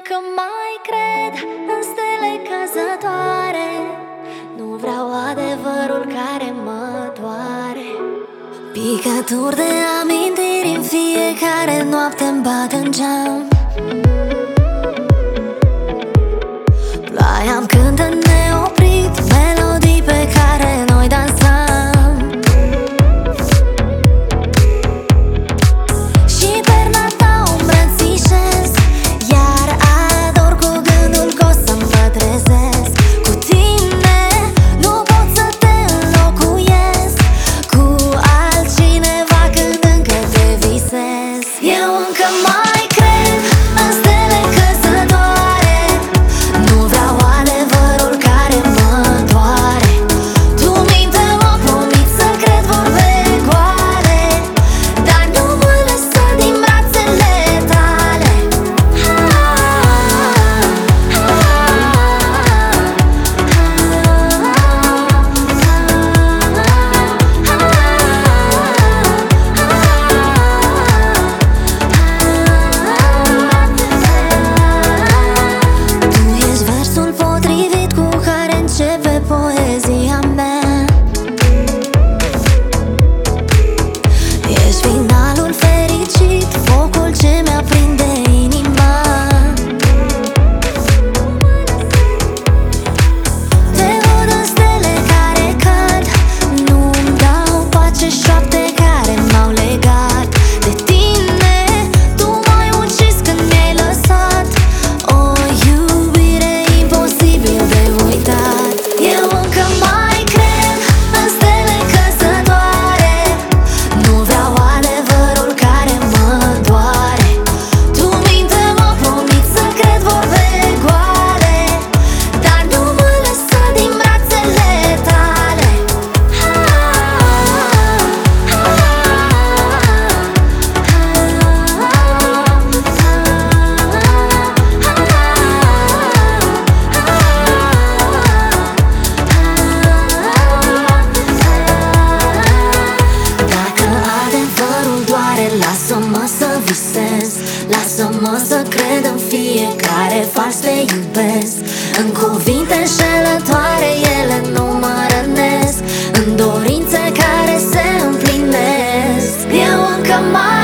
încă mai cred în stele căzătoare. Nu vreau adevărul care mă doare. Picături de amintiri în fiecare noapte-mi bat în geam. Ploaia-mi cântă neoprit melodii pe care noi dansam. Și perna ta o îmbrățișez, iar ador cu gândul că o să mă trezesc. Cu tine nu pot să te înlocuiesc cu altcineva când încă te visez. Eu încă mai cred în stele căzătoare. Nu vreau adevărul care mă doare. Tu minte-mă, promit să cred vorbe goale, dar nu mă lăsa din brațele tale. Tu ești versul potrivit cu care începe poezia mea. Ești finalul fericit, focul ce mi-aprinde inima. Te văd în stele care cad, nu-mi dau pace șoapte care m-au legat de tine. Tu m-ai ucis când mi-ai lăsat o iubire imposibil de uitat. Eu încă mai cred în stele căzătoare. Nu vreau adevărul care mă doare. Tu minte-mă, promit să cred vorbe goale, dar nu mă lăsa din brațele tale. Dacă adevărul doare, lasă-mă să visez. Lasă-mă să cred în fiecare fals te iubesc. În cuvinte înșelătoare ele nu mă rănesc, în dorințe care se împlinesc. Eu încă mai